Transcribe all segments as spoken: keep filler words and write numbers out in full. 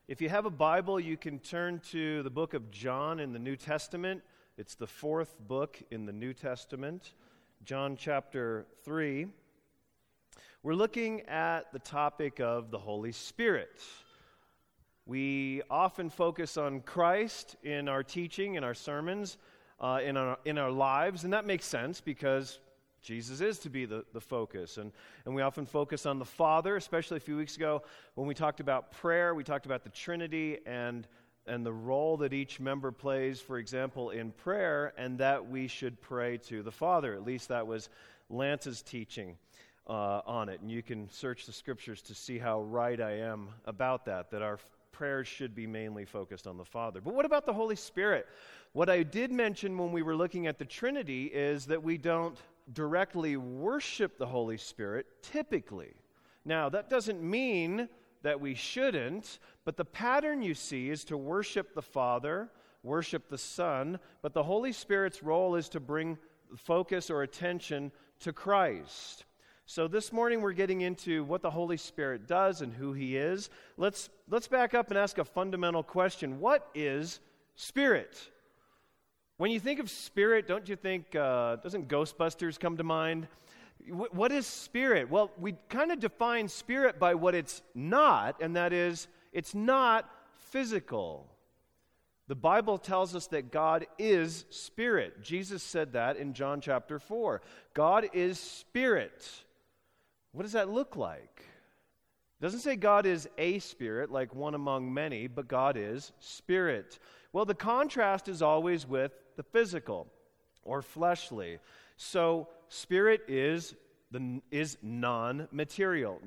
If you have a Bible, you can turn to the book of John in the New Testament. It's the fourth book in the New Testament, John chapter three. We're looking at the topic of the Holy Spirit. We often focus on Christ in our teaching, in our sermons, uh, in our in our lives, and that makes sense because Jesus is to be the, the focus. And, and we often focus on the Father, especially a few weeks ago when we talked about prayer. We talked about the Trinity and, and the role that each member plays, for example, in prayer, and that we should pray to the Father. At least that was Lance's teaching uh, on it. And you can search the Scriptures to see how right I am about that, that our prayers should be mainly focused on the Father. But what about the Holy Spirit? What I did mention when we were looking at the Trinity is that we don't directly worship the Holy Spirit typically. Now, that doesn't mean that we shouldn't, but the pattern you see is to worship the Father, worship the Son, but the Holy Spirit's role is to bring focus or attention to Christ. So this morning we're getting into what the Holy Spirit does and who He is. Let's let's back up and ask a fundamental question. What is spirit? When you think of spirit, don't you think, uh, doesn't Ghostbusters come to mind? W- what is spirit? Well, we kind of define spirit by what it's not, and that is, it's not physical. The Bible tells us that God is spirit. Jesus said that in John chapter four. God is spirit. What does that look like? It doesn't say God is a spirit, like one among many, but God is spirit. Well, the contrast is always with the physical or fleshly. So spirit is the is non-material,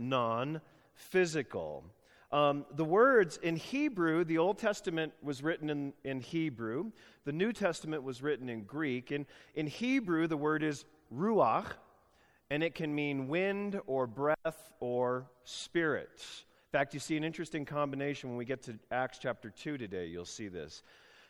non-physical. Um, the words in Hebrew, the Old Testament was written in, in Hebrew. The New Testament was written in Greek. And in Hebrew, the word is ruach, and it can mean wind or breath or spirit. In fact, you see an interesting combination when we get to Acts chapter two today. You'll see this.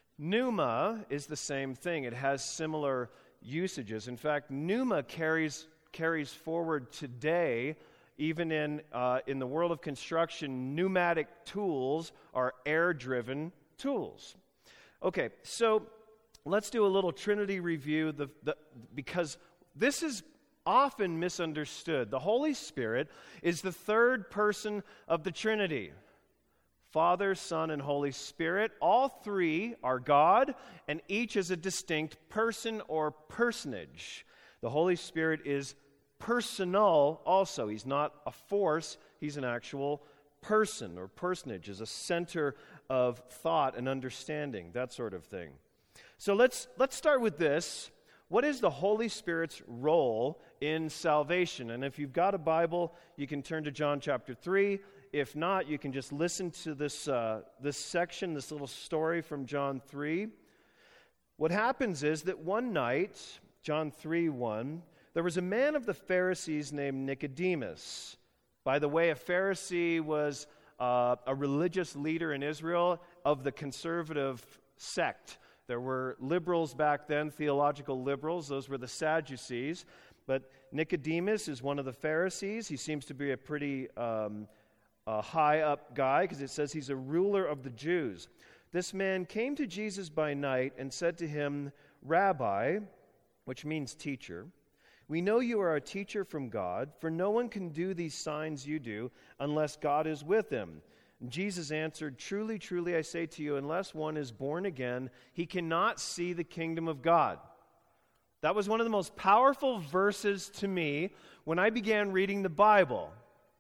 Pneuma is the same thing. It has similar usages. In fact, pneuma carries carries forward today, even in uh, in the world of construction. Pneumatic tools are air-driven tools. Okay, so let's do a little Trinity review. The, the because this is often misunderstood. The Holy Spirit is the third person of the Trinity. Father, Son, and Holy Spirit. All three are God, and each is a distinct person or personage. The Holy Spirit is personal also. He's not a force, he's an actual person or personage, is a center of thought and understanding, that sort of thing. So let's let's start with this. What is the Holy Spirit's role in salvation? And if you've got a Bible, you can turn to John chapter three. If not, you can just listen to this uh, this section, this little story from John three. What happens is that one night, John three one, there was a man of the Pharisees named Nicodemus. By the way, a Pharisee was uh, a religious leader in Israel of the conservative sect. There were liberals back then, theological liberals. Those were the Sadducees. But Nicodemus is one of the Pharisees. He seems to be a pretty um, a high-up guy because it says he's a ruler of the Jews. This man came to Jesus by night and said to him, "Rabbi," which means teacher, "we know you are a teacher from God, for no one can do these signs you do unless God is with him." Jesus answered, "Truly, truly, I say to you, unless one is born again, he cannot see the kingdom of God." That was one of the most powerful verses to me when I began reading the Bible.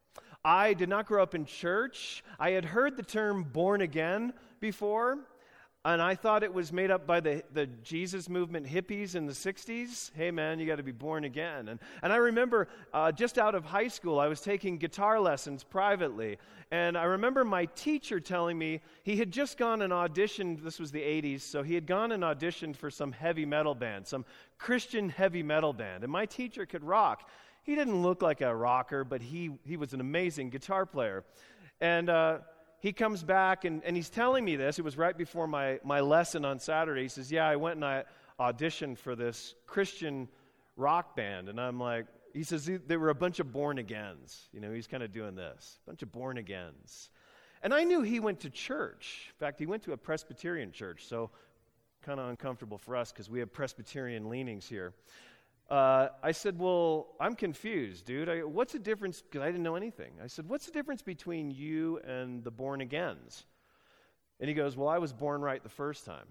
I did not grow up in church. I had heard the term born again before, and I thought it was made up by the, the Jesus movement hippies in the sixties. Hey, man, you got to be born again. And, and I remember uh, just out of high school, I was taking guitar lessons privately. And I remember my teacher telling me he had just gone and auditioned. This was the eighties, so he had gone and auditioned for some heavy metal band, some Christian heavy metal band. And my teacher could rock. He didn't look like a rocker, but he, he was an amazing guitar player. And uh, he comes back, and, and he's telling me this. It was right before my, my lesson on Saturday. He says, "Yeah, I went and I auditioned for this Christian rock band." And I'm like, he says, they were a bunch of born-agains. You know, he's kind of doing this, a bunch of born-agains. And I knew he went to church. In fact, he went to a Presbyterian church, so kind of uncomfortable for us because we have Presbyterian leanings here. Uh, I said, well, I'm confused, dude. I, what's the difference? Because I didn't know anything. I said, what's the difference between you and the born-agains? And he goes, well, I was born right the first time.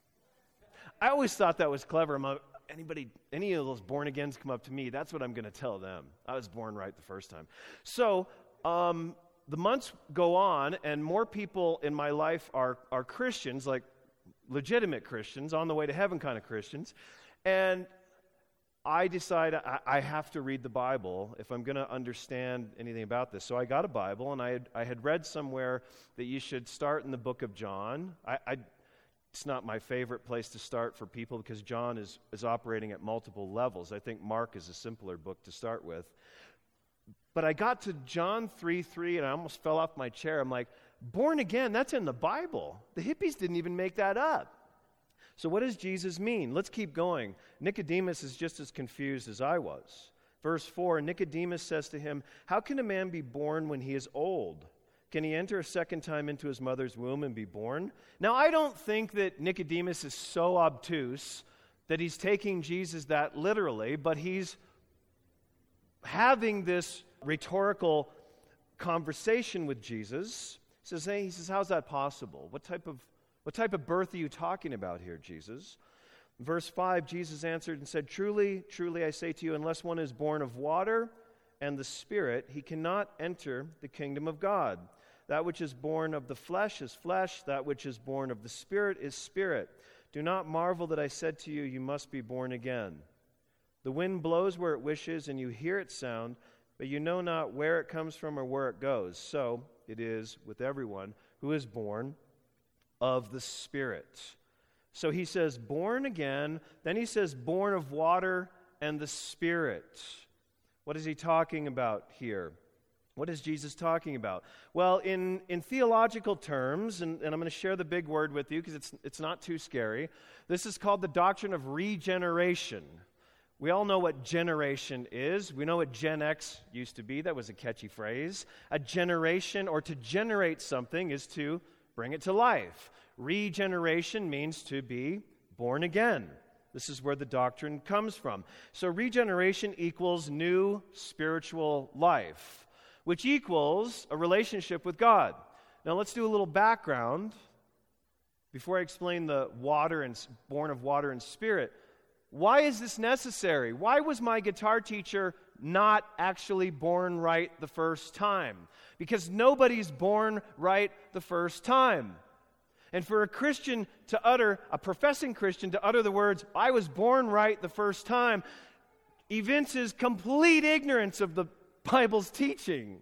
I always thought that was clever. I'm a, anybody, any of those born-agains come up to me, that's what I'm going to tell them. I was born right the first time. So um, the months go on, and more people in my life are, are Christians, like legitimate Christians, on the way to heaven kind of Christians. And I decide I, I have to read the Bible if I'm going to understand anything about this. So I got a Bible, and I had, I had read somewhere that you should start in the book of John. I, I, it's not my favorite place to start for people because John is, is operating at multiple levels. I think Mark is a simpler book to start with. But I got to John three three, and I almost fell off my chair. I'm like, born again, that's in the Bible. The hippies didn't even make that up. So what does Jesus mean? Let's keep going. Nicodemus is just as confused as I was. Verse four, Nicodemus says to him, how can a man be born when he is old? Can he enter a second time into his mother's womb and be born? Now, I don't think that Nicodemus is so obtuse that he's taking Jesus that literally, but he's having this rhetorical conversation with Jesus. He says, hey, he says, how's that possible? What type of What type of birth are you talking about here, Jesus? Verse five, Jesus answered and said, Truly, truly, I say to you, unless one is born of water and the Spirit, he cannot enter the kingdom of God. That which is born of the flesh is flesh, that which is born of the Spirit is spirit. Do not marvel that I said to you, you must be born again. The wind blows where it wishes, and you hear its sound, but you know not where it comes from or where it goes. So it is with everyone who is born of the Spirit. So he says, born again. Then he says, born of water and the Spirit. What is he talking about here? What is Jesus talking about? Well, in, in theological terms, and, and I'm going to share the big word with you because it's, it's not too scary, this is called the doctrine of regeneration. We all know what generation is. We know what Gen X used to be. That was a catchy phrase. A generation, or to generate something, is to bring it to life. Regeneration means to be born again. This is where the doctrine comes from. So regeneration equals new spiritual life, which equals a relationship with God. Now let's do a little background before I explain the water and born of water and Spirit. Why is this necessary? Why was my guitar teacher not actually born right the first time? Because nobody's born right the first time. And for a Christian to utter, a professing Christian to utter the words, I was born right the first time, evinces complete ignorance of the Bible's teaching.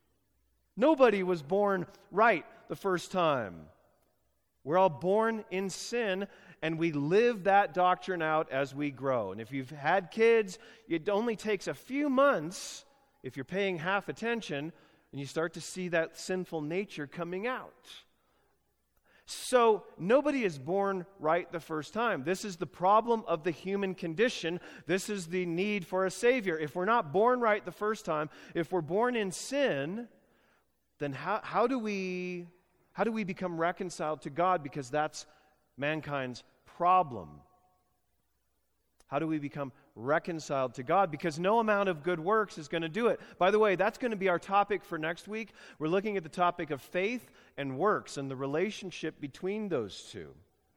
Nobody was born right the first time. We're all born in sin, and we live that doctrine out as we grow. And if you've had kids, it only takes a few months, if you're paying half attention, and you start to see that sinful nature coming out. So nobody is born right the first time. This is the problem of the human condition. This is the need for a Savior. If we're not born right the first time, if we're born in sin, then how, how do we how do we become reconciled to God? Because that's mankind's problem. How do we become reconciled to God? Because no amount of good works is going to do it. By the way, that's going to be our topic for next week. We're looking at the topic of faith and works and the relationship between those two.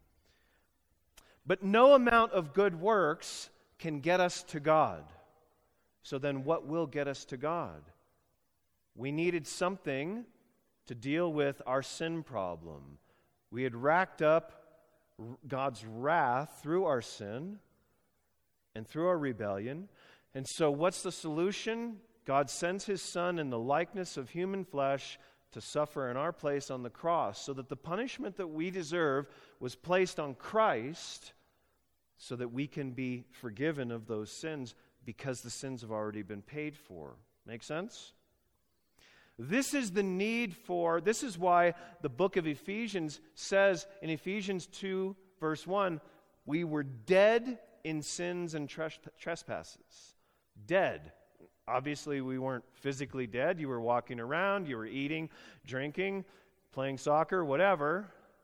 But no amount of good works can get us to God. So then what will get us to God? We needed something to deal with our sin problem. We had racked up God's wrath through our sin and through our rebellion. And so what's the solution? God sends His Son in the likeness of human flesh to suffer in our place on the cross, so that the punishment that we deserve was placed on Christ, so that we can be forgiven of those sins because the sins have already been paid for. Make sense? This is the need for, this is why the book of Ephesians says in Ephesians two, verse one, we were dead in sins and trespasses. Dead. Obviously, we weren't physically dead. You were walking around, you were eating, drinking, playing soccer, whatever.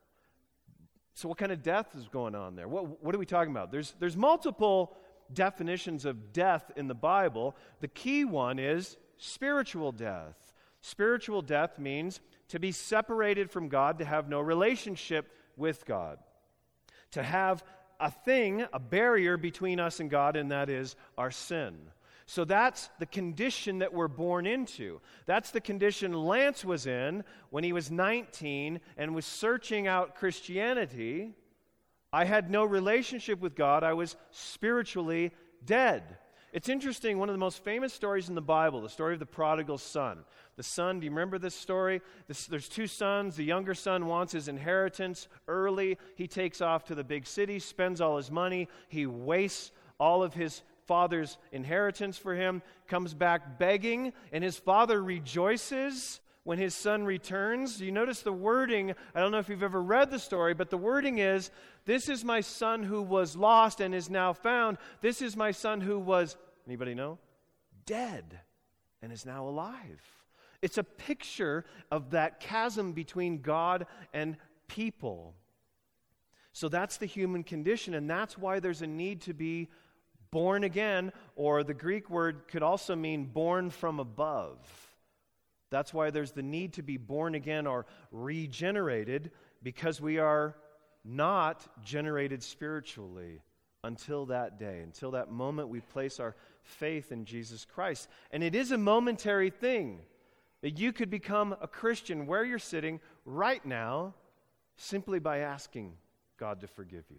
So what kind of death is going on there? What, what are we talking about? There's, there's multiple definitions of death in the Bible. The key one is spiritual death. Spiritual death means to be separated from God, to have no relationship with God, to have a thing, a barrier between us and God, and that is our sin. So that's the condition that we're born into. That's the condition Lance was in when he was nineteen and was searching out Christianity. I had no relationship with God. I was spiritually dead. It's interesting, one of the most famous stories in the Bible, the story of the prodigal son. The son, do you remember this story? This, there's two sons. The younger son wants his inheritance early. He takes off to the big city, spends all his money. He wastes all of his father's inheritance for him, comes back begging, and his father rejoices when his son returns. You notice the wording. I don't know if you've ever read the story, but the wording is, this is my son who was lost and is now found. This is my son who was, anybody know? Dead and is now alive. It's a picture of that chasm between God and people. So that's the human condition, and that's why there's a need to be born again, or the Greek word could also mean born from above. That's why there's the need to be born again or regenerated, because we are not generated spiritually until that day, until that moment we place our faith in Jesus Christ. And it is a momentary thing that you could become a Christian where you're sitting right now simply by asking God to forgive you.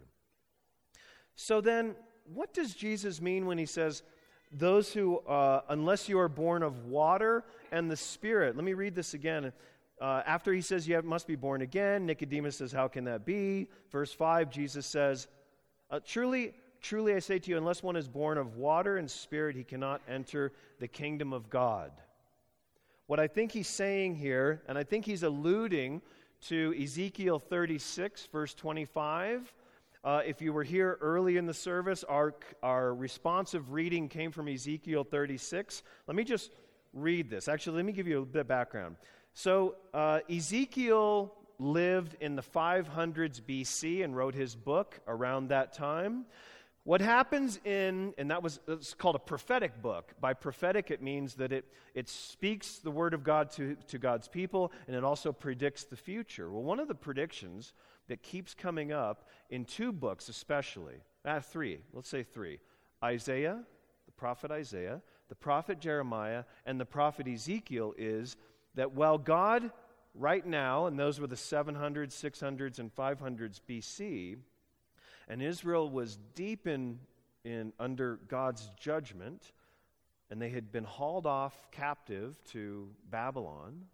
So then, what does Jesus mean when he says, those who, uh, unless you are born of water and the Spirit? Let me read this again. Uh, after he says you have, must be born again, Nicodemus says, how can that be? Verse five, Jesus says, uh, truly, truly I say to you, unless one is born of water and Spirit, he cannot enter the kingdom of God. What I think he's saying here, and I think he's alluding to Ezekiel thirty-six, verse twenty-five. Uh, if you were here early in the service, our, our responsive reading came from Ezekiel thirty-six. Let me just read this. Actually, let me give you a bit of background. So uh, Ezekiel lived in the five hundreds B C and wrote his book around that time. What happens in, and that was, it's called a prophetic book. By prophetic, it means that it, it speaks the word of God to, to God's people, and it also predicts the future. Well, one of the predictions that keeps coming up in two books especially, ah, three, let's say three, Isaiah, the prophet Isaiah, the prophet Jeremiah, and the prophet Ezekiel, is that while God right now, and those were the seven hundreds, six hundreds, and five hundreds B C, and Israel was deep in, in under God's judgment, and they had been hauled off captive to Babylon.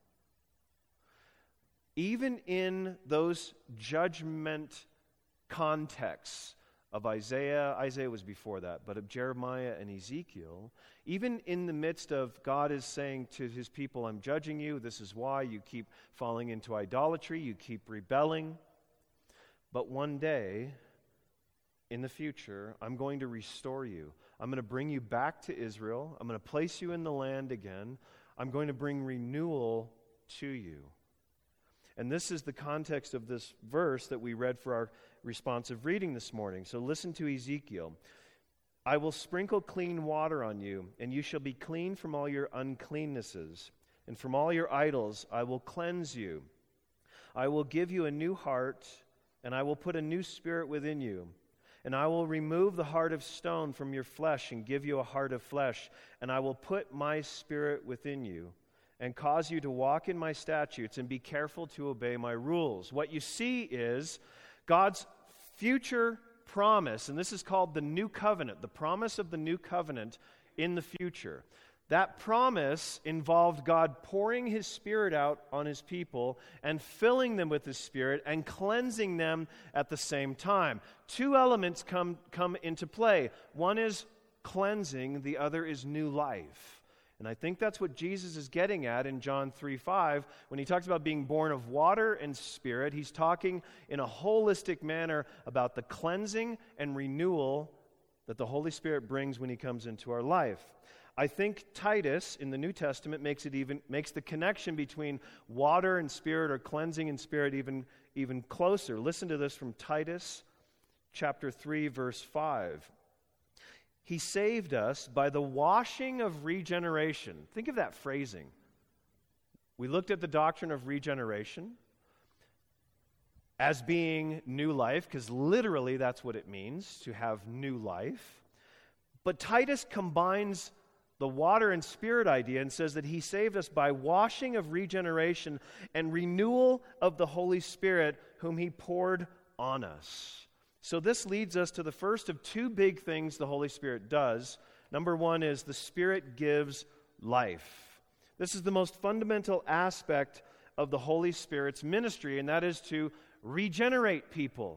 Even in those judgment contexts of Isaiah, Isaiah was before that, but of Jeremiah and Ezekiel, even in the midst of God is saying to his people, I'm judging you, this is why you keep falling into idolatry, you keep rebelling, but one day, in the future, I'm going to restore you. I'm going to bring you back to Israel. I'm going to place you in the land again. I'm going to bring renewal to you. And this is the context of this verse that we read for our responsive reading this morning. So listen to Ezekiel. I will sprinkle clean water on you, and you shall be clean from all your uncleannesses, and from all your idols I will cleanse you. I will give you a new heart, and I will put a new spirit within you. And I will remove the heart of stone from your flesh and give you a heart of flesh. And I will put my spirit within you and cause you to walk in my statutes and be careful to obey my rules. What you see is God's future promise, and this is called the new covenant, the promise of the new covenant in the future. That promise involved God pouring his Spirit out on his people and filling them with his Spirit and cleansing them at the same time. Two elements come, come into play. One is cleansing, the other is new life. And I think that's what Jesus is getting at in John three five. When he talks about being born of water and Spirit, he's talking in a holistic manner about the cleansing and renewal that the Holy Spirit brings when he comes into our life. I think Titus in the New Testament makes it even makes the connection between water and spirit, or cleansing and spirit, even, even closer. Listen to this from Titus chapter three, verse five. He saved us by the washing of regeneration. Think of that phrasing. We looked at the doctrine of regeneration as being new life, because literally that's what it means, to have new life. But Titus combines the water and spirit idea and says that he saved us by washing of regeneration and renewal of the Holy Spirit, whom he poured on us. So this leads us to the first of two big things the Holy Spirit does. Number one is the Spirit gives life. This is the most fundamental aspect of the Holy Spirit's ministry, and that is to regenerate people.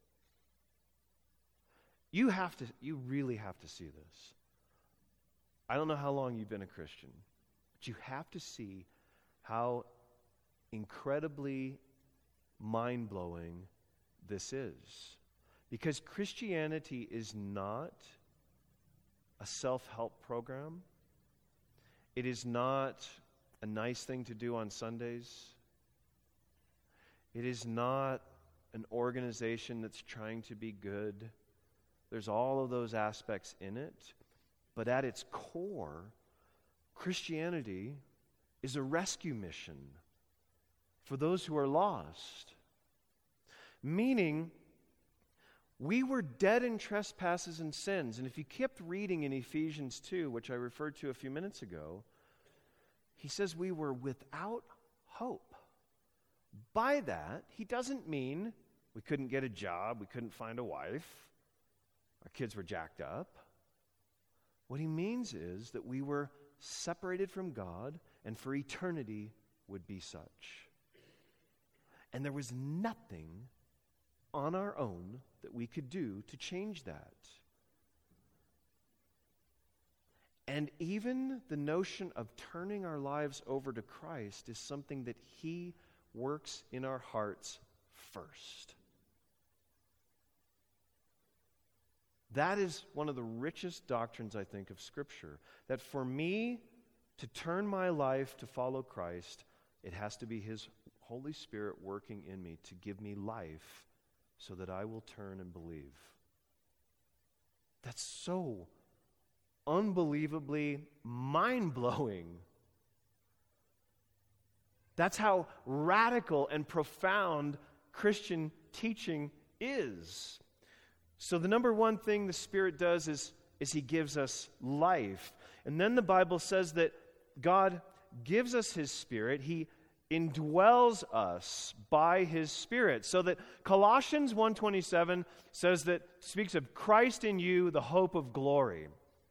You have to, you really have to see this. I don't know how long you've been a Christian, but you have to see how incredibly mind-blowing this is. Because Christianity is not a self-help program. It is not a nice thing to do on Sundays. It is not an organization that's trying to be good. There's all of those aspects in it. But at its core, Christianity is a rescue mission for those who are lost. Meaning, we were dead in trespasses and sins. And if you kept reading in Ephesians two, which I referred to a few minutes ago, he says we were without hope. By that, he doesn't mean we couldn't get a job, we couldn't find a wife, our kids were jacked up. What he means is that we were separated from God and for eternity would be such. And there was nothing on our own that we could do to change that. And even the notion of turning our lives over to Christ is something that he works in our hearts first. That is one of the richest doctrines, I think, of Scripture. That for me to turn my life to follow Christ, it has to be his Holy Spirit working in me to give me life so that I will turn and believe. That's so unbelievably mind-blowing. That's how radical and profound Christian teaching is. So the number one thing the Spirit does is, is he gives us life. And then the Bible says that God gives us his Spirit. He indwells us by his Spirit. So that Colossians one twenty-seven says that, speaks of Christ in you, the hope of glory.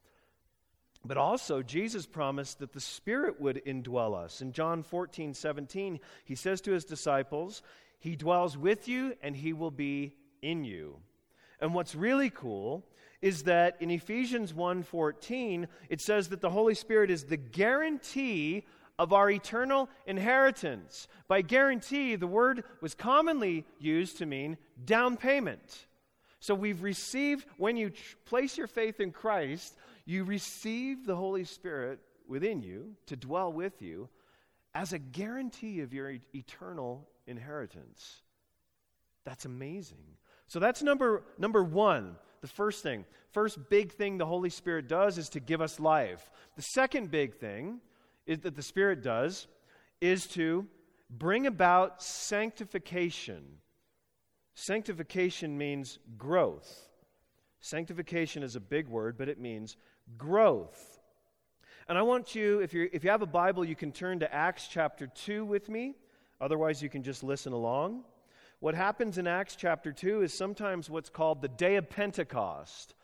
But also, Jesus promised that the Spirit would indwell us. In John fourteen seventeen, he says to his disciples, he dwells with you and he will be in you. And what's really cool is that in Ephesians one fourteen, it says that the Holy Spirit is the guarantee of our eternal inheritance. By guarantee, the word was commonly used to mean down payment. So we've received, when you tr- place your faith in Christ, you receive the Holy Spirit within you to dwell with you as a guarantee of your e- eternal inheritance. That's amazing. So that's number number one, the first thing. First big thing the Holy Spirit does is to give us life. The second big thing is that the Spirit does is to bring about sanctification. Sanctification means growth. Sanctification is a big word, but it means growth. And I want you, if you if you have a Bible, you can turn to Acts chapter two with me. Otherwise, you can just listen along. What happens in Acts chapter two is sometimes what's called the Day of Pentecost.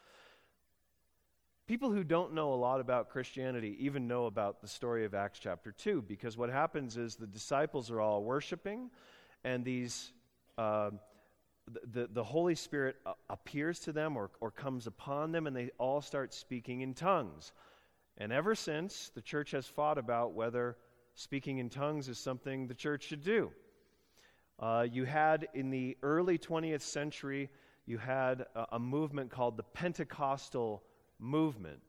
People who don't know a lot about Christianity even know about the story of Acts chapter two, because what happens is the disciples are all worshiping, and these uh, the, the Holy Spirit appears to them or, or comes upon them, and they all start speaking in tongues. And ever since, the church has fought about whether speaking in tongues is something the church should do. Uh, you had, in the early twentieth century, you had a, a movement called the Pentecostal movement.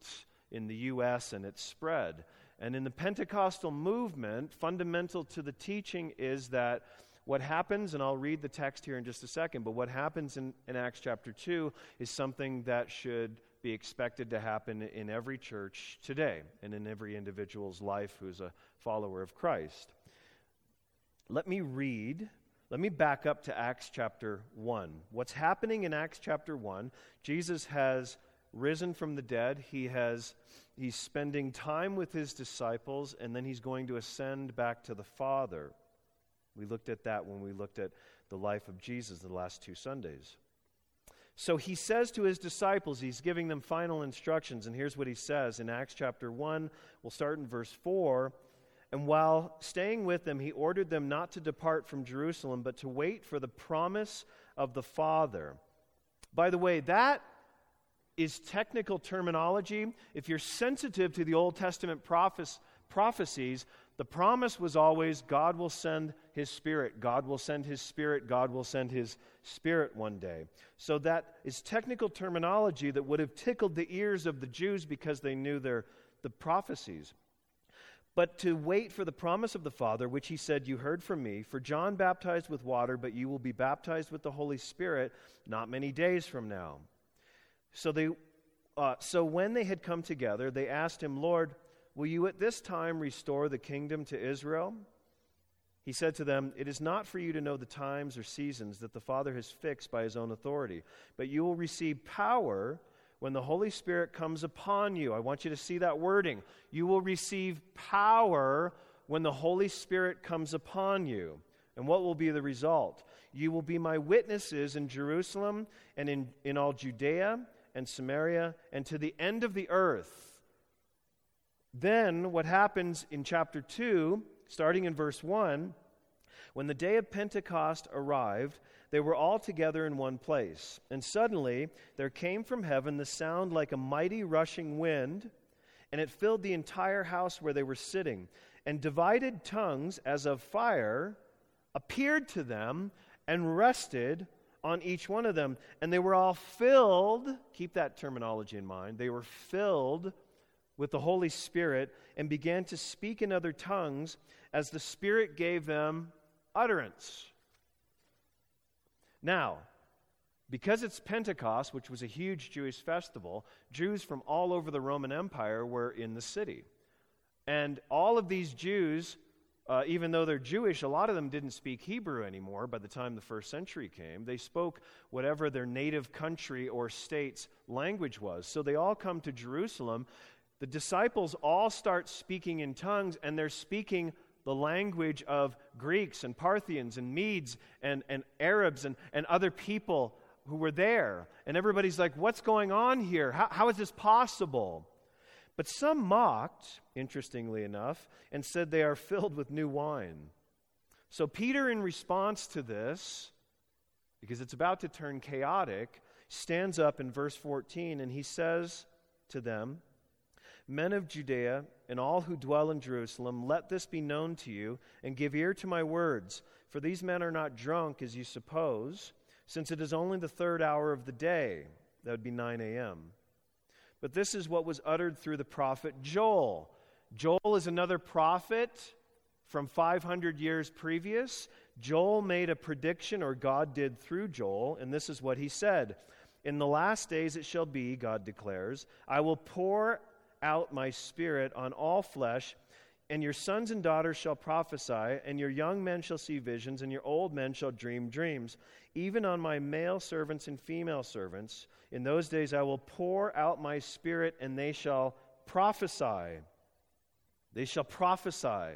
in the U S and it spread. And in the Pentecostal movement, fundamental to the teaching is that what happens, and I'll read the text here in just a second, but what happens in, in Acts chapter two is something that should be expected to happen in every church today and in every individual's life who's a follower of Christ. Let me read, let me back up to Acts chapter one. What's happening in Acts chapter one, Jesus has risen from the dead. He has, he's spending time with his disciples, and then he's going to ascend back to the Father. We looked at that when we looked at the life of Jesus the last two Sundays. So he says to his disciples, he's giving them final instructions, and here's what he says in Acts chapter one. We'll start in verse four. And while staying with them, he ordered them not to depart from Jerusalem, but to wait for the promise of the Father. By the way, that is technical terminology. If you're sensitive to the Old Testament prophes- prophecies, the promise was always God will send his Spirit. God will send his Spirit. God will send his Spirit one day. So that is technical terminology that would have tickled the ears of the Jews because they knew their the prophecies. But to wait for the promise of the Father, which he said, you heard from me, for John baptized with water, but you will be baptized with the Holy Spirit not many days from now. So they, uh, so when they had come together, they asked him, Lord, will you at this time restore the kingdom to Israel? He said to them, it is not for you to know the times or seasons that the Father has fixed by his own authority, but you will receive power when the Holy Spirit comes upon you. I want you to see that wording. You will receive power when the Holy Spirit comes upon you. And what will be the result? You will be my witnesses in Jerusalem and in, in all Judea and Samaria and to the end of the earth. Then what happens in chapter two, starting in verse one, when the day of Pentecost arrived, they were all together in one place. And suddenly there came from heaven the sound like a mighty rushing wind, and it filled the entire house where they were sitting. And divided tongues as of fire appeared to them and rested on each one of them. And they were all filled, keep that terminology in mind, they were filled with the Holy Spirit and began to speak in other tongues as the Spirit gave them utterance. Now, because it's Pentecost, which was a huge Jewish festival, Jews from all over the Roman Empire were in the city. And all of these Jews, uh, even though they're Jewish, a lot of them didn't speak Hebrew anymore by the time the first century came. They spoke whatever their native country or state's language was. So they all come to Jerusalem. The disciples all start speaking in tongues, and they're speaking the language of Greeks and Parthians and Medes and, and Arabs and, and other people who were there. And everybody's like, what's going on here? How, how is this possible? But some mocked, interestingly enough, and said they are filled with new wine. So Peter, in response to this, because it's about to turn chaotic, stands up in verse fourteen and he says to them, Men of Judea and all who dwell in Jerusalem, let this be known to you, and give ear to my words. For these men are not drunk, as you suppose, since it is only the third hour of the day. That would be nine a.m. But this is what was uttered through the prophet Joel. Joel is another prophet from five hundred years previous. Joel made a prediction, or God did through Joel, and this is what he said. In the last days it shall be, God declares, I will pour out my Spirit on all flesh, and your sons and daughters shall prophesy, and your young men shall see visions, and your old men shall dream dreams. Even on my male servants and female servants, in those days I will pour out my Spirit, and they shall prophesy. They shall prophesy.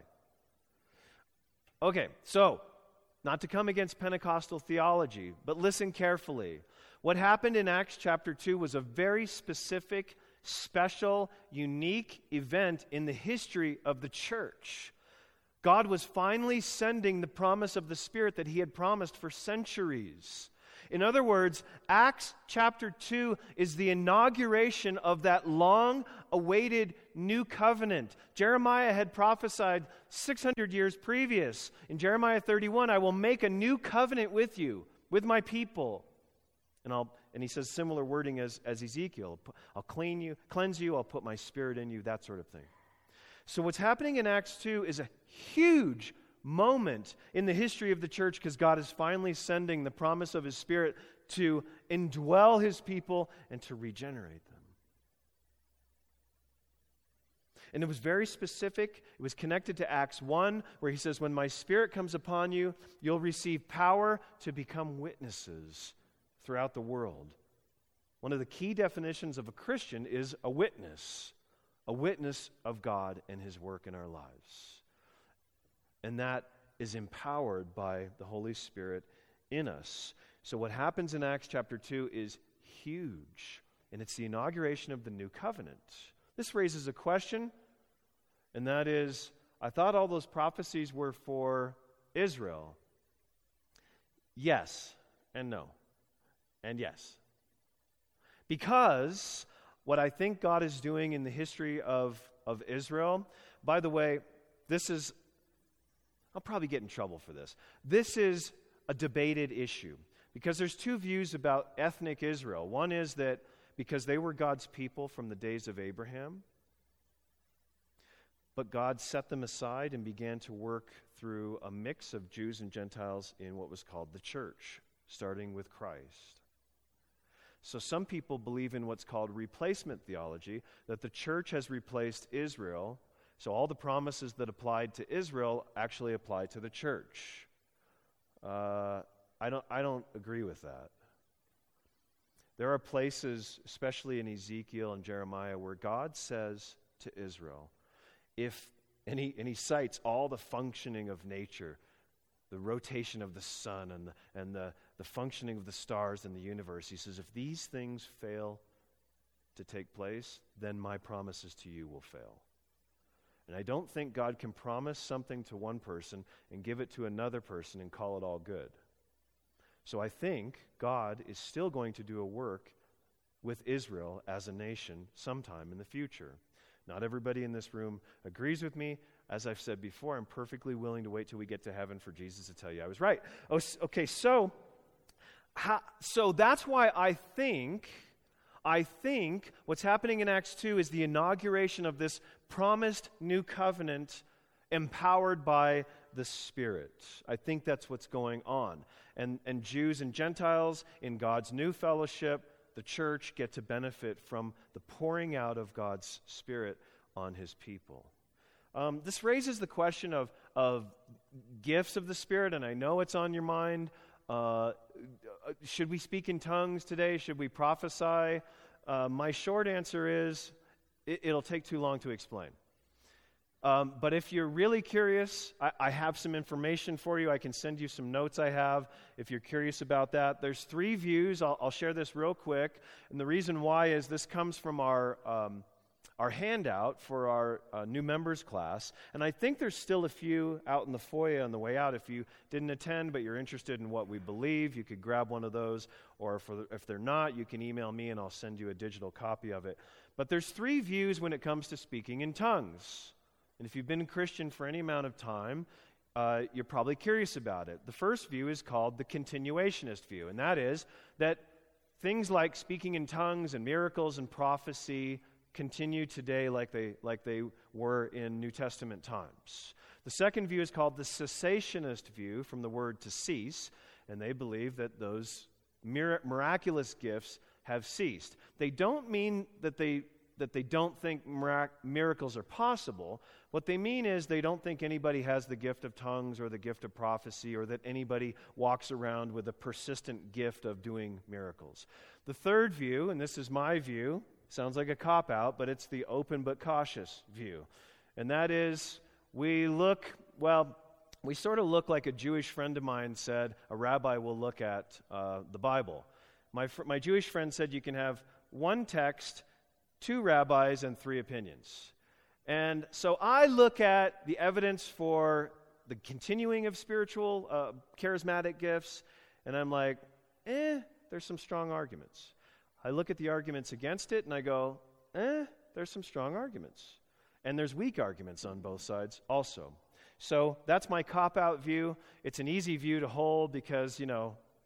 Okay, so, not to come against Pentecostal theology, but listen carefully. What happened in Acts chapter two was a very specific, special, unique event in the history of the church. God was finally sending the promise of the Spirit that he had promised for centuries. In other words, Acts chapter two is the inauguration of that long-awaited new covenant. Jeremiah had prophesied six hundred years previous. In Jeremiah thirty-one, I will make a new covenant with you, with my people. And I'll and he says similar wording as, as Ezekiel. I'll clean you, cleanse you, I'll put my spirit in you, that sort of thing. So what's happening in Acts two is a huge moment in the history of the church because God is finally sending the promise of his Spirit to indwell his people and to regenerate them. And it was very specific. It was connected to Acts one, where he says, when my Spirit comes upon you, you'll receive power to become witnesses throughout the world. One of the key definitions of a Christian is a witness, a witness of God and his work in our lives. And that is empowered by the Holy Spirit in us. So what happens in Acts chapter two is huge, and it's the inauguration of the new covenant. This raises a question, and that is, I thought all those prophecies were for Israel. Yes, and no, and yes. Because what I think God is doing in the history of, of Israel, by the way, this is, I'll probably get in trouble for this. This is a debated issue, because there's two views about ethnic Israel. One is that because they were God's people from the days of Abraham, but God set them aside and began to work through a mix of Jews and Gentiles in what was called the church, starting with Christ. So some people believe in what's called replacement theology, that the church has replaced Israel, so all the promises that applied to Israel actually apply to the church. Uh, I don't, I don't agree with that. There are places, especially in Ezekiel and Jeremiah, where God says to Israel, if, and he, and he cites all the functioning of nature, the rotation of the sun and the, and the, the functioning of the stars in the universe. He says, if these things fail to take place, then my promises to you will fail. And I don't think God can promise something to one person and give it to another person and call it all good. So I think God is still going to do a work with Israel as a nation sometime in the future. Not everybody in this room agrees with me. As I've said before, I'm perfectly willing to wait till we get to heaven for Jesus to tell you I was right. Oh, okay, so, how, so that's why I think, I think what's happening in Acts two is the inauguration of this promised new covenant empowered by the Spirit. I think that's what's going on. And, and Jews and Gentiles in God's new fellowship, the church, get to benefit from the pouring out of God's Spirit on his people. Um, this raises the question of, of gifts of the Spirit, and I know it's on your mind. Uh, should we speak in tongues today? Should we prophesy? Uh, my short answer is, it, it'll take too long to explain. Um, but if you're really curious, I, I have some information for you. I can send you some notes I have if you're curious about that. There's three views. I'll, I'll share this real quick. And the reason why is this comes from our um, our handout for our uh, new members class. And I think there's still a few out in the foyer on the way out. If you didn't attend but you're interested in what we believe, you could grab one of those. Or if, if they're not, you can email me and I'll send you a digital copy of it. But there's three views when it comes to speaking in tongues. And if you've been a Christian for any amount of time, uh, you're probably curious about it. The first view is called the continuationist view, and that is that things like speaking in tongues and miracles and prophecy continue today like they, like they were in New Testament times. The second view is called the cessationist view, from the word to cease, and they believe that those mir- miraculous gifts have ceased. They don't mean that they that they don't think mirac- miracles are possible. What they mean is they don't think anybody has the gift of tongues or the gift of prophecy, or that anybody walks around with a persistent gift of doing miracles. The third view, and this is my view, sounds like a cop-out, but it's the open but cautious view. And that is, we look, well, we sort of look like a Jewish friend of mine said, a rabbi will look at uh, the Bible. My, fr- my Jewish friend said you can have one text, two rabbis, and three opinions. And so I look at the evidence for the continuing of spiritual, uh, charismatic gifts, and I'm like, eh, there's some strong arguments. I look at the arguments against it, and I go, eh, there's some strong arguments. And there's weak arguments on both sides also. So that's my cop-out view. It's an easy view to hold because, you know,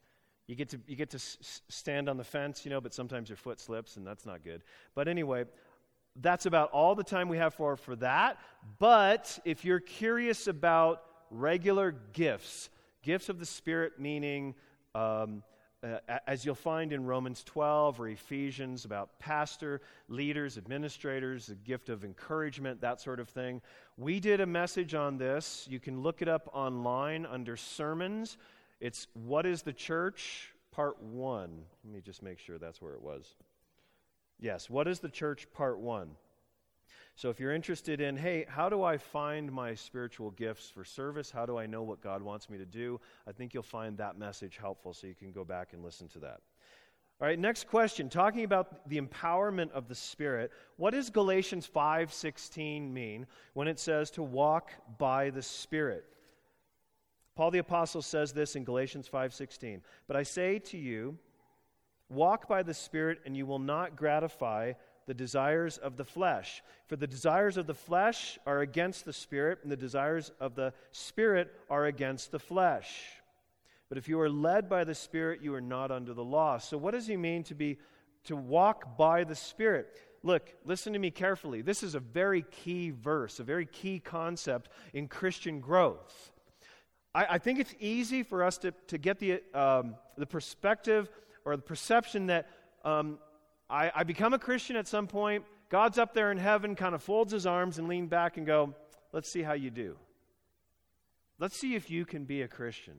You get to you get to s- stand on the fence, you know, but sometimes your foot slips, and that's not good. But anyway, that's about all the time we have for, for that. But if you're curious about regular gifts, gifts of the Spirit, meaning, um, uh, as you'll find in Romans twelve or Ephesians, about pastor, leaders, administrators, the gift of encouragement, that sort of thing. We did a message on this. You can look it up online under sermons. It's What is the Church? Part one. Let me just make sure that's where it was. Yes, What is the Church? Part one. So if you're interested in, hey, how do I find my spiritual gifts for service? How do I know what God wants me to do? I think you'll find that message helpful, so you can go back and listen to that. All right, next question. Talking about the empowerment of the Spirit, what does Galatians five sixteen mean when it says to walk by the Spirit? Paul the Apostle says this in Galatians five sixteen. But I say to you, walk by the Spirit, and you will not gratify the desires of the flesh. For the desires of the flesh are against the Spirit, and the desires of the Spirit are against the flesh. But if you are led by the Spirit, you are not under the law. So what does he mean to be to walk by the Spirit? Look, listen to me carefully. This is a very key verse, a very key concept in Christian growth. I, I think it's easy for us to, to get the, um, the perspective or the perception that um, I, I become a Christian at some point, God's up there in heaven, kind of folds his arms and lean back and go, let's see how you do. Let's see if you can be a Christian.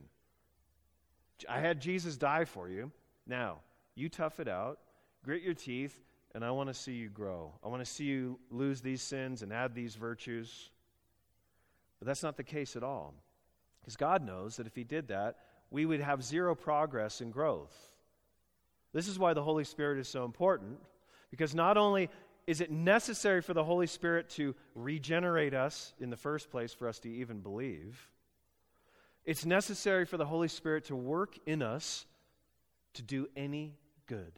I had Jesus die for you. Now, you tough it out, grit your teeth, and I want to see you grow. I want to see you lose these sins and add these virtues. But that's not the case at all. Because God knows that if he did that, we would have zero progress and growth. This is why the Holy Spirit is so important, because not only is it necessary for the Holy Spirit to regenerate us in the first place for us to even believe, it's necessary for the Holy Spirit to work in us to do any good.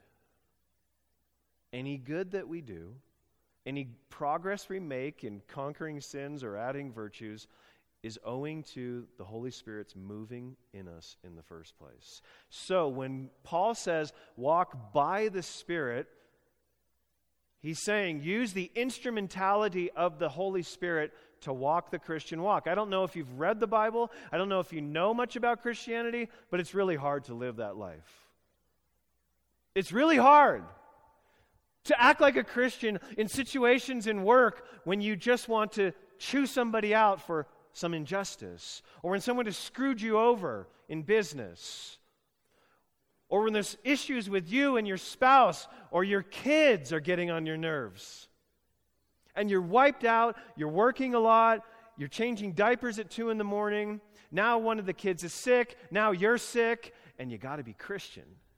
Any good that we do, any progress we make in conquering sins or adding virtues is owing to the Holy Spirit's moving in us in the first place. So when Paul says, walk by the Spirit, he's saying, use the instrumentality of the Holy Spirit to walk the Christian walk. I don't know if you've read the Bible. I don't know if you know much about Christianity, but it's really hard to live that life. It's really hard to act like a Christian in situations in work when you just want to chew somebody out for some injustice, or when someone has screwed you over in business, or when there's issues with you and your spouse, or your kids are getting on your nerves. And you're wiped out, you're working a lot, you're changing diapers at two in the morning, now one of the kids is sick, now you're sick, and you got to be Christian.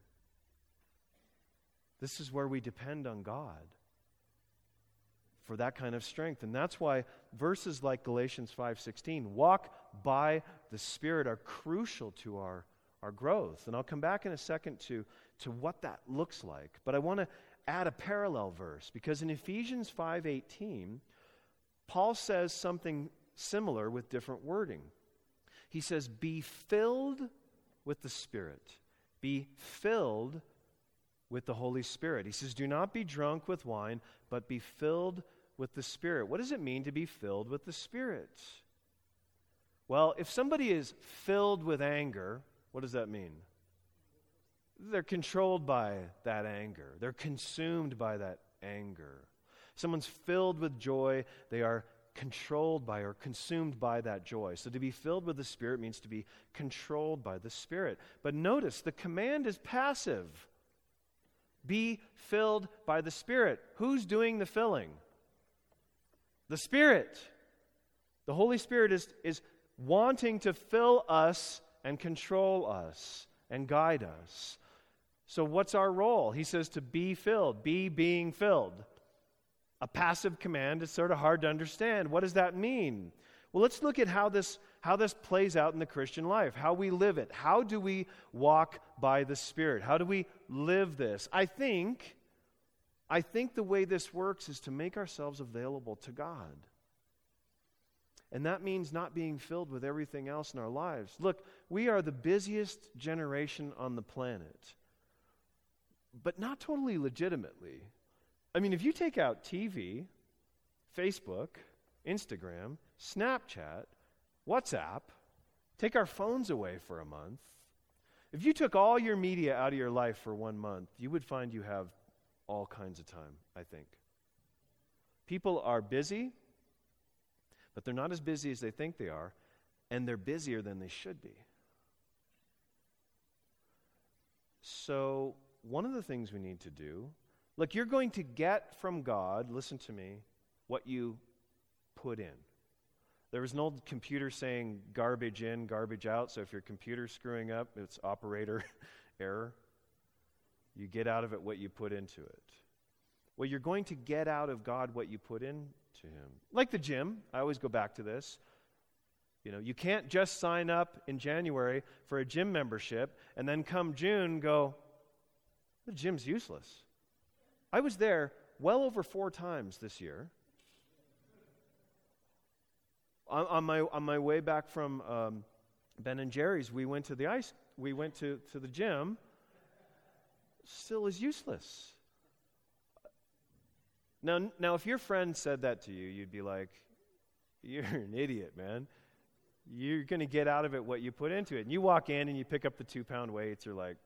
This is where we depend on God for that kind of strength. And that's why verses like Galatians five sixteen, walk by the Spirit, are crucial to our, our growth. And I'll come back in a second to, to what that looks like. But I want to add a parallel verse, because in Ephesians five eighteen, Paul says something similar with different wording. He says, be filled with the Spirit. Be filled with the Holy Spirit. He says, do not be drunk with wine, but be filled with the Spirit. What does it mean to be filled with the Spirit? Well, if somebody is filled with anger, what does that mean? They're controlled by that anger. They're consumed by that anger. Someone's filled with joy, they are controlled by or consumed by that joy. So to be filled with the Spirit means to be controlled by the Spirit. But notice, the command is passive. Be filled by the Spirit. Who's doing the filling? The Spirit. The Holy Spirit is, is wanting to fill us and control us and guide us. So what's our role? He says to be filled, be being filled. A passive command is sort of hard to understand. What does that mean? Well, let's look at how this, how this plays out in the Christian life, how we live it. How do we walk by the Spirit? How do we live this? I think, I think the way this works is to make ourselves available to God. And that means not being filled with everything else in our lives. Look, we are the busiest generation on the planet, but not totally legitimately. I mean, if you take out T V, Facebook, Instagram, Snapchat, WhatsApp, take our phones away for a month, if you took all your media out of your life for one month, you would find you have all kinds of time, I think. People are busy, but they're not as busy as they think they are, and they're busier than they should be. So, one of the things we need to do, look, you're going to get from God, listen to me, what you put in. There was an old computer saying garbage in, garbage out, so if your computer's screwing up, it's operator error. You get out of it what you put into it. Well, you're going to get out of God what you put into Him. Like the gym, I always go back to this. You know, you can't just sign up in January for a gym membership and then come June go, the gym's useless. I was there well over four times this year. On, on my on my way back from um, Ben and Jerry's, we went to the ice. We went to, to the gym. Still is useless. Now, now, if your friend said that to you, you'd be like, "You're an idiot, man. You're going to get out of it what you put into it." And you walk in and you pick up the two-pound weights. You're like,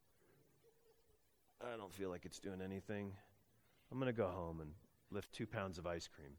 "I don't feel like it's doing anything. I'm going to go home and lift two pounds of ice cream."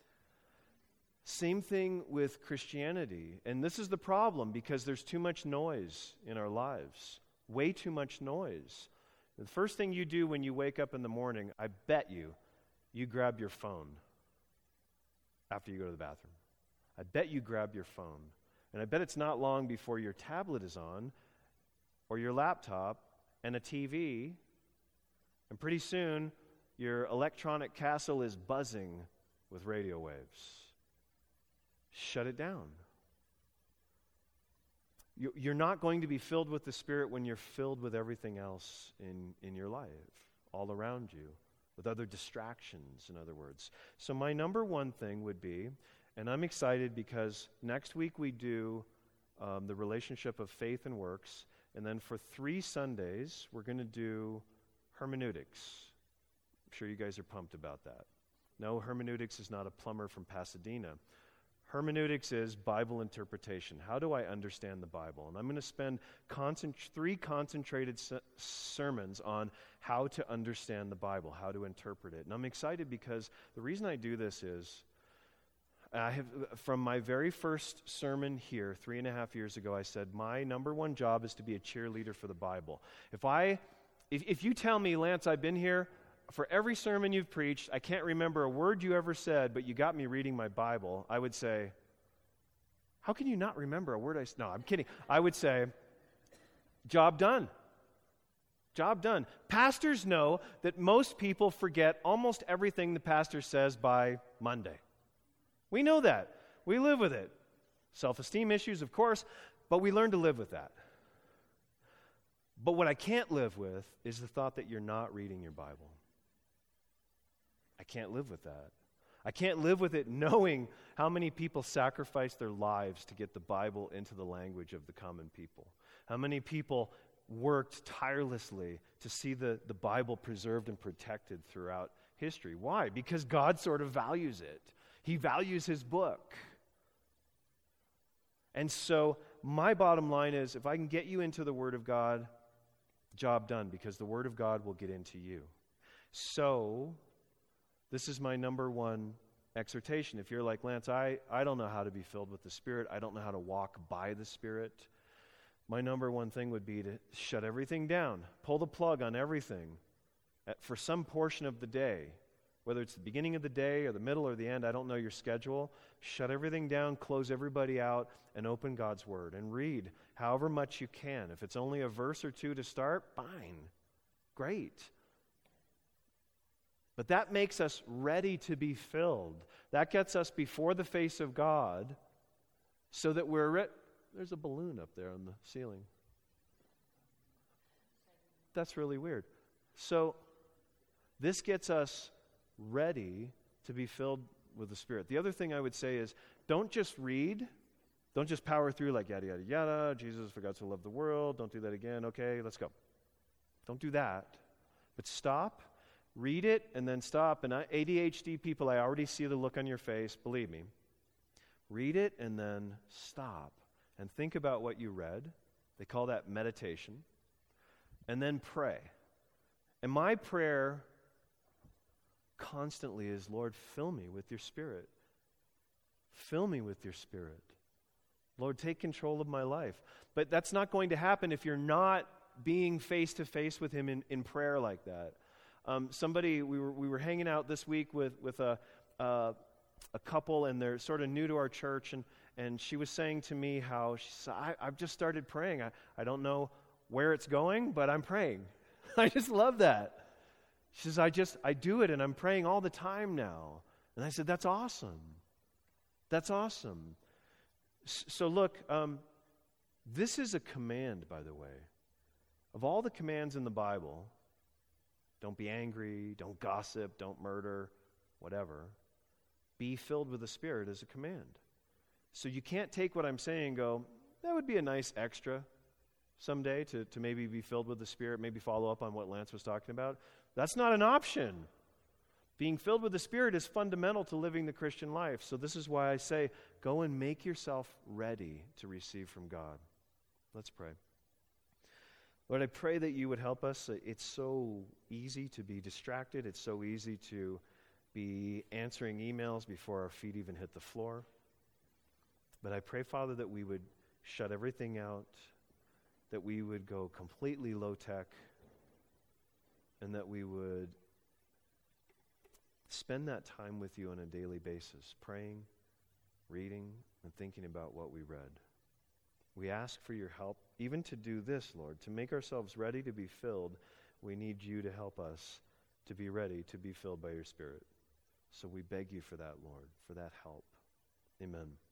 Same thing with Christianity. And this is the problem because there's too much noise in our lives. Way too much noise. The first thing you do when you wake up in the morning, I bet you, you grab your phone after you go to the bathroom. I bet you grab your phone. And I bet it's not long before your tablet is on or your laptop and a T V. And pretty soon, your electronic castle is buzzing with radio waves. Shut it down. You, you're not going to be filled with the Spirit when you're filled with everything else in, in your life, all around you, with other distractions, in other words. So my number one thing would be, and I'm excited because next week we do um, the relationship of faith and works, and then for three Sundays, we're going to do hermeneutics. I'm sure you guys are pumped about that. No, hermeneutics is not a plumber from Pasadena. Hermeneutics is Bible interpretation. How do I understand the Bible? And I'm going to spend concent- three concentrated se- sermons on how to understand the Bible, how to interpret it. And I'm excited because the reason I do this is, I have, from my very first sermon here, three and a half years ago, I said, my number one job is to be a cheerleader for the Bible. If I, if, if you tell me, Lance, I've been here for every sermon you've preached, I can't remember a word you ever said, but you got me reading my Bible, I would say, how can you not remember a word I said? No, I'm kidding. I would say, job done. Job done. Pastors know that most people forget almost everything the pastor says by Monday. We know that. We live with it. Self-esteem issues, of course, but we learn to live with that. But what I can't live with is the thought that you're not reading your Bible. I can't live with that. I can't live with it knowing how many people sacrifice their lives to get the Bible into the language of the common people. How many people worked tirelessly to see the, the Bible preserved and protected throughout history. Why? Because God sort of values it. He values His book. And so my bottom line is, if I can get you into the Word of God, job done, because the Word of God will get into you. So this is my number one exhortation. If you're like, Lance, I, I don't know how to be filled with the Spirit. I don't know how to walk by the Spirit. My number one thing would be to shut everything down. Pull the plug on everything at, for some portion of the day. Whether it's the beginning of the day or the middle or the end, I don't know your schedule. Shut everything down, close everybody out, and open God's Word. And read however much you can. If it's only a verse or two to start, fine. Great. But that makes us ready to be filled. That gets us before the face of God so that we're re- There's a balloon up there on the ceiling. That's really weird. So this gets us ready to be filled with the Spirit. The other thing I would say is don't just read. Don't just power through like yada, yada, yada. Jesus forgot to love the world. Don't do that again. Okay, let's go. Don't do that. But stop, read it, and then stop. And I, A D H D people, I already see the look on your face. Believe me. Read it and then stop and think about what you read. They call that meditation. And then pray. And my prayer constantly is, Lord, fill me with your Spirit. Fill me with your Spirit. Lord, take control of my life. But that's not going to happen if you're not being face-to-face with him in, in prayer like that. Um, somebody, we were we were hanging out this week with, with a, uh, a couple, and they're sort of new to our church, and, and she was saying to me how, she said, I, I've just started praying. I, I don't know where it's going, but I'm praying. I just love that. She says, I just, I do it, and I'm praying all the time now. And I said, that's awesome. That's awesome. S- so look, um, this is a command, by the way. Of all the commands in the Bible, don't be angry, don't gossip, don't murder, whatever. Be filled with the Spirit is a command. So you can't take what I'm saying and go, that would be a nice extra someday to, to maybe be filled with the Spirit, maybe follow up on what Lance was talking about. That's not an option. Being filled with the Spirit is fundamental to living the Christian life. So this is why I say, go and make yourself ready to receive from God. Let's pray. Lord, I pray that you would help us. It's so easy to be distracted. It's so easy to be answering emails before our feet even hit the floor. But I pray, Father, that we would shut everything out, that we would go completely low-tech, and that we would spend that time with you on a daily basis, praying, reading, and thinking about what we read. We ask for your help, even to do this, Lord, to make ourselves ready to be filled. We need you to help us to be ready to be filled by your Spirit. So we beg you for that, Lord, for that help. Amen.